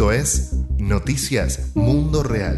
Esto es Noticias Mundo Real.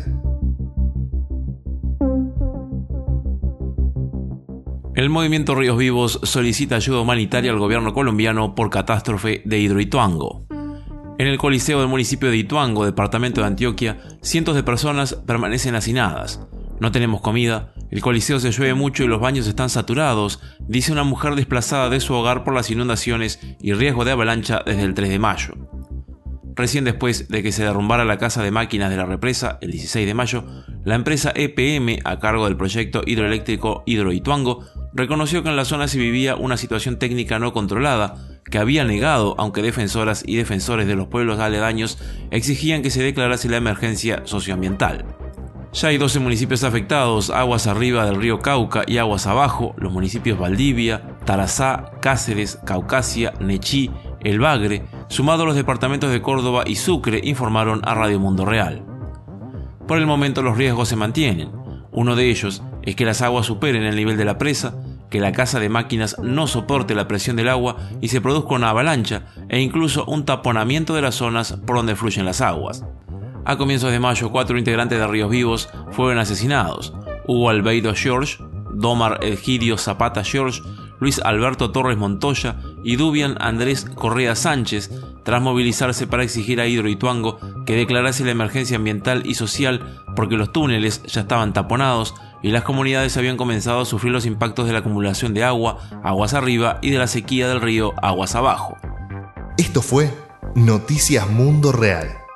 El movimiento Ríos Vivos solicita ayuda humanitaria al gobierno colombiano por catástrofe de Hidroituango. En el Coliseo del municipio de Ituango, departamento de Antioquia, cientos de personas permanecen hacinadas. No tenemos comida, el Coliseo se llueve mucho y los baños están saturados, dice una mujer desplazada de su hogar por las inundaciones y riesgo de avalancha desde el 3 de mayo. Recién después de que se derrumbara la casa de máquinas de la represa, el 16 de mayo, la empresa EPM, a cargo del proyecto hidroeléctrico Hidroituango, reconoció que en la zona se vivía una situación técnica no controlada, que había negado, aunque defensoras y defensores de los pueblos aledaños exigían que se declarase la emergencia socioambiental. Ya hay 12 municipios afectados, aguas arriba del río Cauca y aguas abajo, los municipios Valdivia, Tarazá, Cáceres, Caucasia, Nechí, El Bagre, sumado a los departamentos de Córdoba y Sucre, informaron a Radio Mundo Real. Por el momento los riesgos se mantienen. Uno de ellos es que las aguas superen el nivel de la presa, que la casa de máquinas no soporte la presión del agua y se produzca una avalancha e incluso un taponamiento de las zonas por donde fluyen las aguas. A comienzos de mayo, 4 integrantes de Ríos Vivos fueron asesinados: Hugo Albeiro George, Domar Egidio Zapata George, Luis Alberto Torres Montoya y Dubian Andrés Correa Sánchez, tras movilizarse para exigir a Hidroituango que declarase la emergencia ambiental y social porque los túneles ya estaban taponados y las comunidades habían comenzado a sufrir los impactos de la acumulación de agua, aguas arriba, y de la sequía del río aguas abajo. Esto fue Noticias Mundo Real.